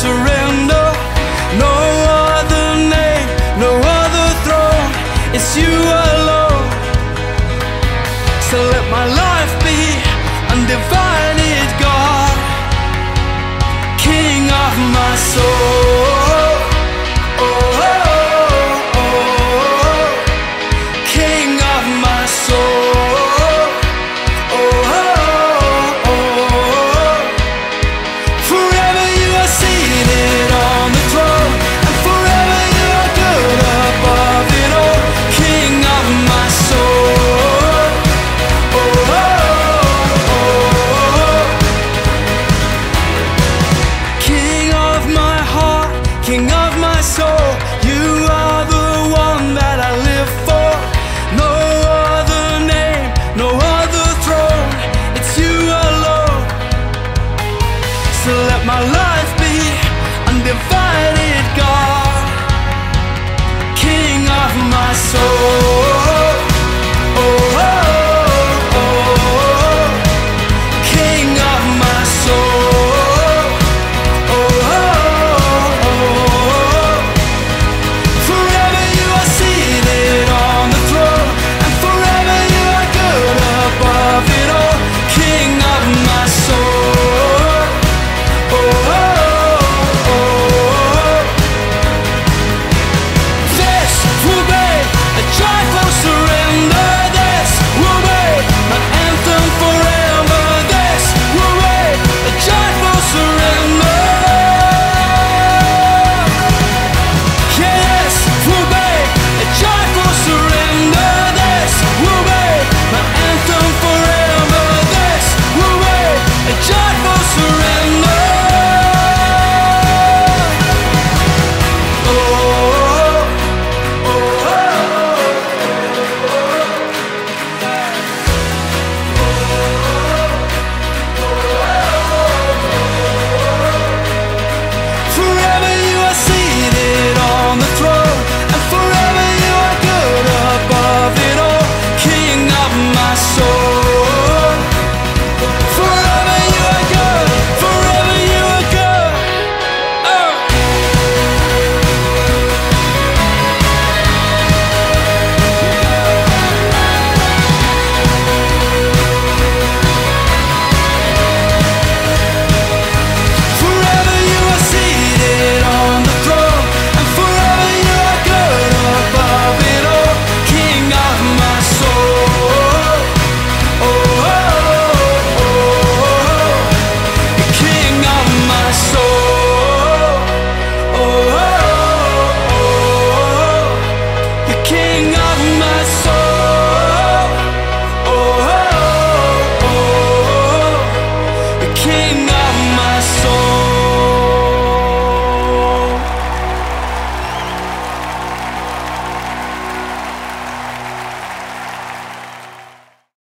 surrender. No other name, no other throne, it's you alone. So let my life be undivided, God, King of my soul. King of my soul, you are the one that I live for. No other name, no other throne, it's you alone. So let my life be undivided, God, King of my soul. King